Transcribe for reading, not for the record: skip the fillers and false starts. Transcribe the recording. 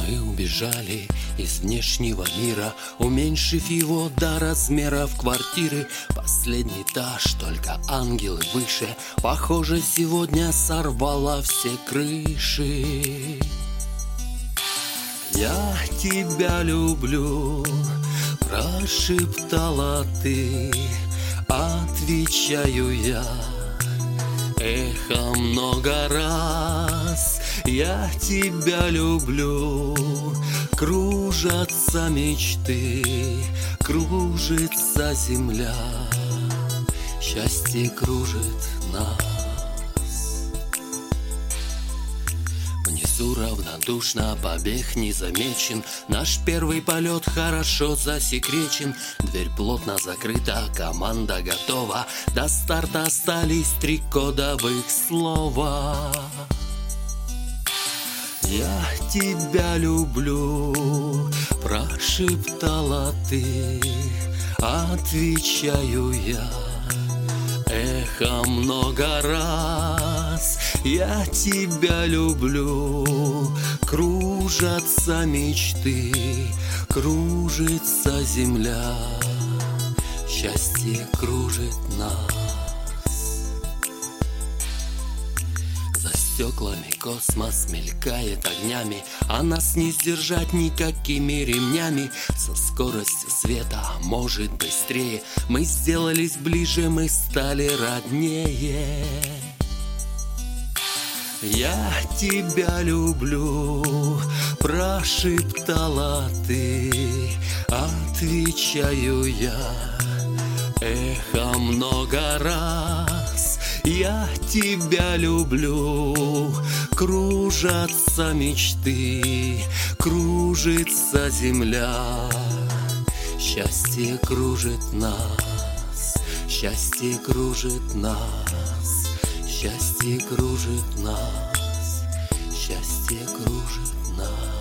Мы убежали из внешнего мира, уменьшив его до размеров квартиры. Последний этаж, только ангелы выше. Похоже, сегодня сорвала все крыши. Я тебя люблю, прошептала ты, отвечаю я. Эхо много раз, я тебя люблю. Кружатся мечты, кружится земля. Счастье кружит нас. Внизу равнодушно, побег не замечен. Наш первый полет хорошо засекречен. Дверь плотно закрыта, команда готова. До старта остались 3 кодовых слова. Я тебя люблю, прошептала ты, отвечаю я. Эхо много раз, я тебя люблю. Кружатся мечты, кружится земля. Счастье кружит нас. За стеклами космос мелькает огнями, а нас не сдержать никакими ремнями. Со скоростью света, может быстрее, мы сделались ближе, мы стали роднее. Я тебя люблю, прошептала ты, отвечаю я. Эхо много раз, я тебя люблю. Кружатся мечты, кружится земля. Счастье кружит нас, счастье кружит нас, счастье кружит нас, счастье кружит нас.